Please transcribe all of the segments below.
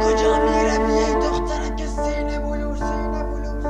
کجا میروی ای دخترک سینه بلور سینه بلور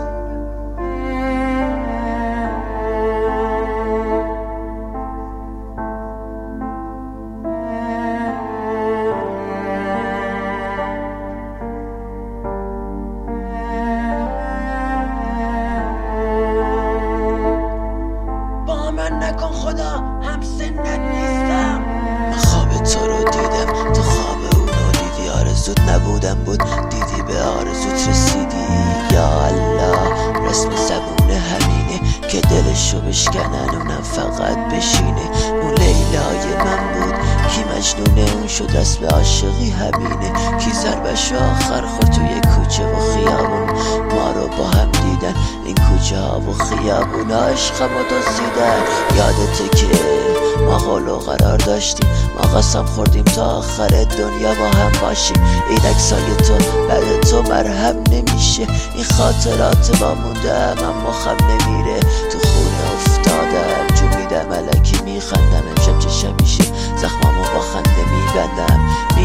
با من نکن خدا هم سنت نیستم. من خواب تو رو دیدم، تو خواب اونو دیدی. آرزوت نبودم بود، دیدی به آرزوت رسیدی. یا الله رسم زبونه همینه که دلشو بشکنن اونم فقط بشینه. اون لیلای من بود کی مجنونه، اون شد اسم عاشقی همینه. کی ضربش آخر خورد توی کوچه و خیابون، ما رو با هم دیدن این کوچه ها و خیابون ها عشقمو دزدیدن. یادته که ما قولو قرار داشتیم، ما قسم خوردیم تا آخر دنیا با هم باشیم. این عکسای تو بعد تو مرهم نمیشه، این خاطرات ما موندم اما خم نمیره. تو خونه افتادم جو میدم الکی میخندم، امشب چه شبیشه زخمامو با خنده میبندم.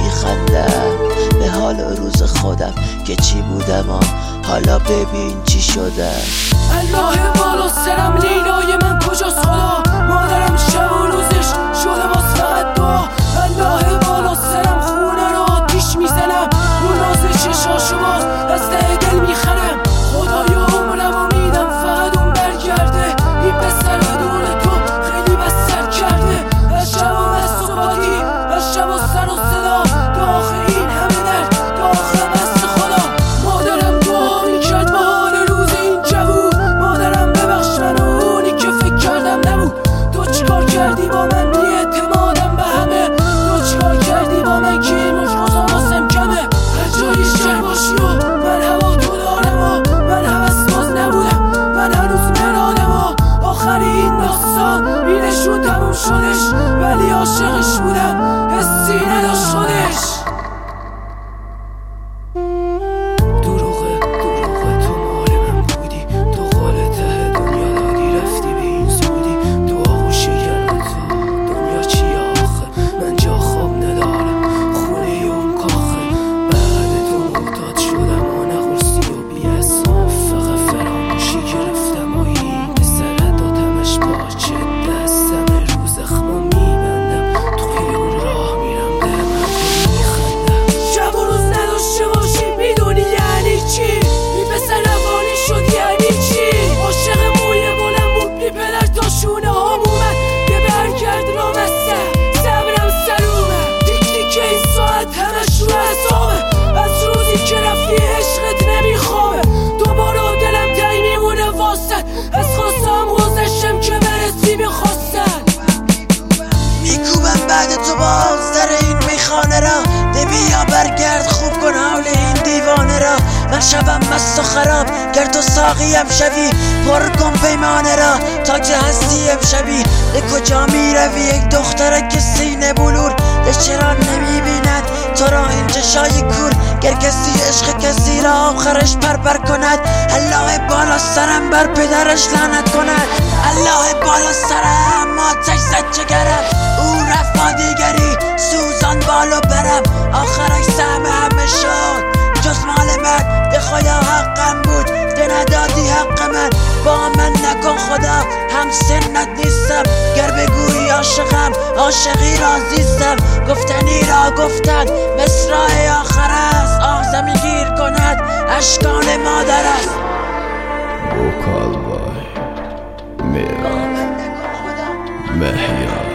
میخندم به حال روز خودم که چی بودم حالا ببین چی شدم. الله بالا سرم لیلای من کجاست خدا، مادرم شب و روزش شده باز فقط دعا. الله بالا سرم خونه رو آتیش میزنم، اون ناز چشاشو باز از ته دل میخرم. خدایا عمرمو میدم فقط اون برگرده، این پسر دور تو خیلی بستر کرده. از شب و بست و بادی، از شب و سر و صدا، داخل این همه درد داخل بست خدا. مادرم دعا میکرد به حال روز این جوون، مادرم ببخش منو اونی که فکر کردم نبود. تو چیکار کردی با من بی اعتمادم به همه، تو چیکار کردی با من که این مشروزا واسم کمه. هر جایی شهر باشی و من هوا تو دارم و من حوث باز نبودم، من هنوز مرادم و آخر این داستان بینشون تموم شدش، ولی عاشقش بودم حسی نداشت خودش. دروغه تو مال من بودی، تو قال ته دنیا دادی رفتی به این زودی. تو آغوش گرم تو دنیا چی آخه، من جا خواب ندارم خونه اون کاخه. بعد تو معتاد شدم و نقرسی و بی‌حساب، فقط فراموشی گرفتم و این پسر دادمش پاچه دستم رو زخما میبندم. تو خیابون راه میرم به مردم میخندم. شب و روز نداشته باشی میدونی یعنی چی، این پسر روانی شد یعنی چی. عاشق موی بلند بود بی پدر تا شونه هام اومد، یه برگرد رامسته صبرم سر اومد. دیک دیک این ساعت همش رو حسابه، از روزی که رفتی عشقت نمیخوابه. دوباره دلم تایی میمونه واسد، از خواستم گذشتم که برسی بخواستن. میکوبم بعد تو با سر این میخانه را، بیا برگرد خوب کن حول این دیوانه را. من شبم مست و خراب گر تو ساقیم شوی، پر کن پیمانه را تا که هستی امشبی. به کجا میروی یک دخترک سینه بلور، چرا نمیبیند تو را این چشای کور. گر کسی عشق کسی را آخرش پر کند، الله بالا سرم بر پدرش لعنت کند. الله بالا سرم آتش زد جگرم، او رفت با دیگری سوزان بالو برم. آخرش سهم همه شد جز مال من، به خدا حقم بود ده ندادی حق من. با من نکن خدا هم سنت نیستم، گر بگویی عاشقم عاشقی را زیستم. گفتنی را گفتن مصرع آخر است، آغزمی گیر کند اشکان مادر است. وکال بای میرا محیا